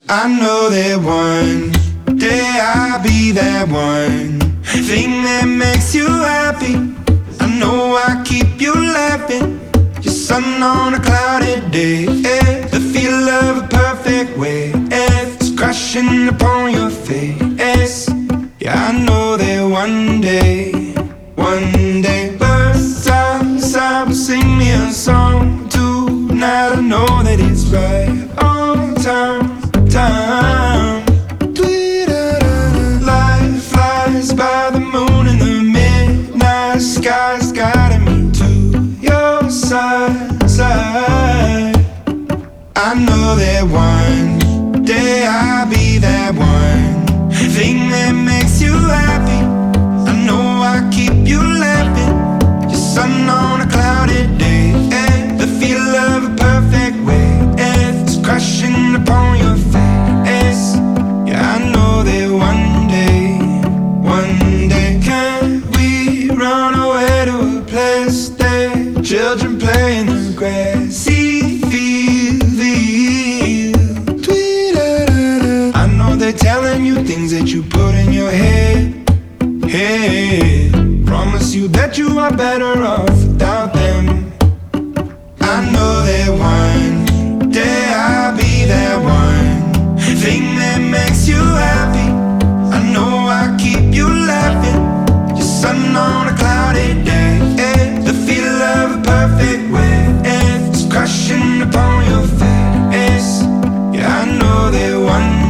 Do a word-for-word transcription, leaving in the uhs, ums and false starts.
I know that one day I'll be that one thing that makes you happy. I know I keep you laughing, your sun on a cloudy day, eh? The feel of a perfect wave is crashing upon your face. Yeah, I know that one day, one day birds outside will sing me a song tonight. I know that it's right on time. Time. Light flies by the moon in the midnight sky's guiding me to your side, side. I know that one day I'll be that one thing that makes you happy. I know I keep you laughing, your sun on a cloudy day, and the feel of a perfect wave is crashing upon your face. Yeah, I know that one day, one day can we run away to a place that children play in the grassy field. I know they're telling you things that you put in your head. Hey, promise you that you are better off without them. I know that one day I'll be that one thing that makes you happy. I know I keep you laughing, your sun on a cloudy day, eh? The feel of a perfect wave is crashing upon your face. Yeah, I know that one